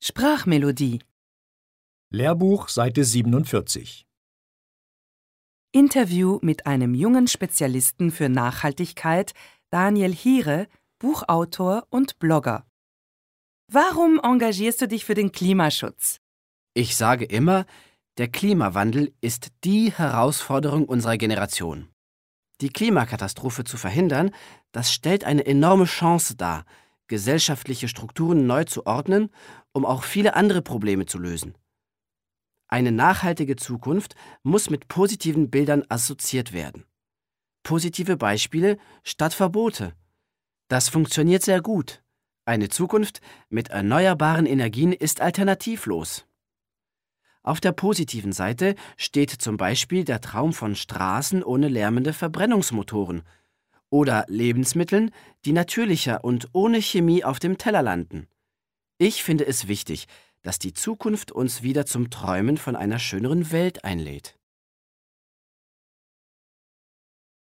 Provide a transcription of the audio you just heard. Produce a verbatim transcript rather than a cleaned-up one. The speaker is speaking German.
Sprachmelodie. Lehrbuch, Seite siebenundvierzig. Interview mit einem jungen Spezialisten für Nachhaltigkeit, Daniel Hiere, Buchautor und Blogger. Warum engagierst du dich für den Klimaschutz? Ich sage immer, der Klimawandel ist die Herausforderung unserer Generation. Die Klimakatastrophe zu verhindern, das stellt eine enorme Chance dar, gesellschaftliche Strukturen neu zu ordnen, um auch viele andere Probleme zu lösen. Eine nachhaltige Zukunft muss mit positiven Bildern assoziiert werden. Positive Beispiele statt Verbote. Das funktioniert sehr gut. Eine Zukunft mit erneuerbaren Energien ist alternativlos. Auf der positiven Seite steht zum Beispiel der Traum von Straßen ohne lärmende Verbrennungsmotoren oder Lebensmitteln, die natürlicher und ohne Chemie auf dem Teller landen. Ich finde es wichtig, dass die Zukunft uns wieder zum Träumen von einer schöneren Welt einlädt.